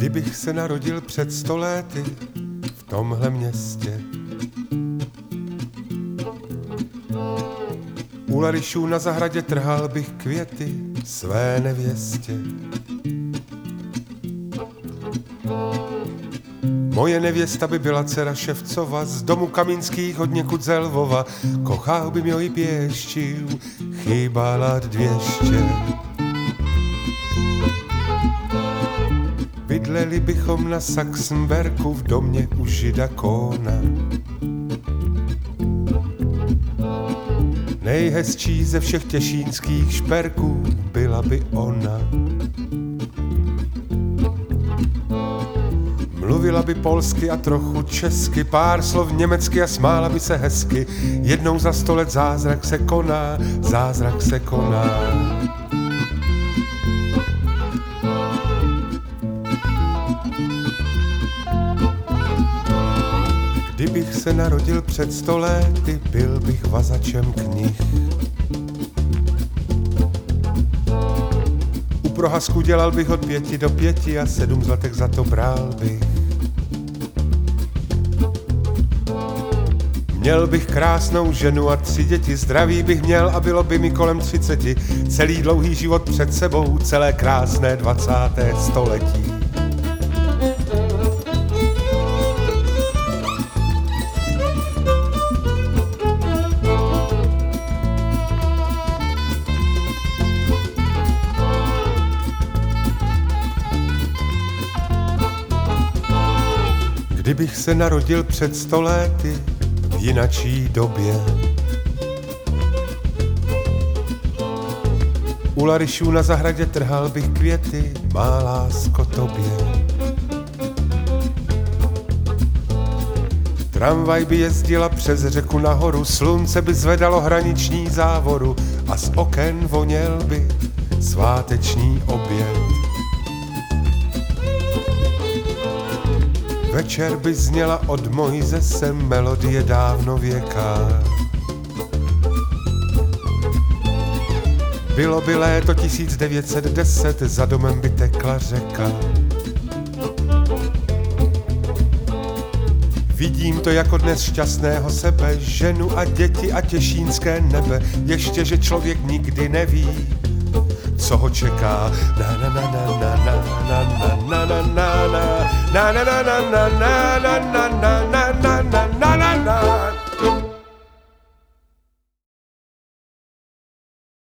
Kdybych se narodil před 100 lety v tomhle městě, u larišů na zahradě trhal bych květy své nevěstě. Moje nevěsta by byla dcera Ševcova, z domu Kamínských odněkud ze Lvova. Kochal by mě i pěščiu, chýbala 200. Bydleli bychom na Saxenberku v domě u žida Kóna. Nejhezčí ze všech těšínských šperků byla by ona. Mluvila by polsky a trochu česky, pár slov německy a smála by se hezky. Jednou za 100 let zázrak se koná, zázrak se koná. Kdybych se narodil před 100 lety, byl bych vazačem knih. U prohazku dělal bych od 5 do 5 a 7 zlatek za to bral bych. Měl bych krásnou ženu a 3 děti, zdraví bych měl a bylo by mi kolem 30. Celý dlouhý život před sebou, celé krásné 20. století. Kdybych se narodil před 100 lety v jinačí době, u larišů na zahradě trhal bych květy, má lásko tobě. Tramvaj by jezdila přes řeku nahoru, slunce by zvedalo hraniční závoru a z oken voněl by sváteční oběd. Večer by zněla od Mojzese melodie dávnověká. Bylo by léto 1910, za domem by tekla řeka. Vidím to jako dnes šťastného sebe, ženu a děti a těšínské nebe. Ještě, že člověk nikdy neví, co ho čeká. Na na na na na na na na na na na na na na na na na na na na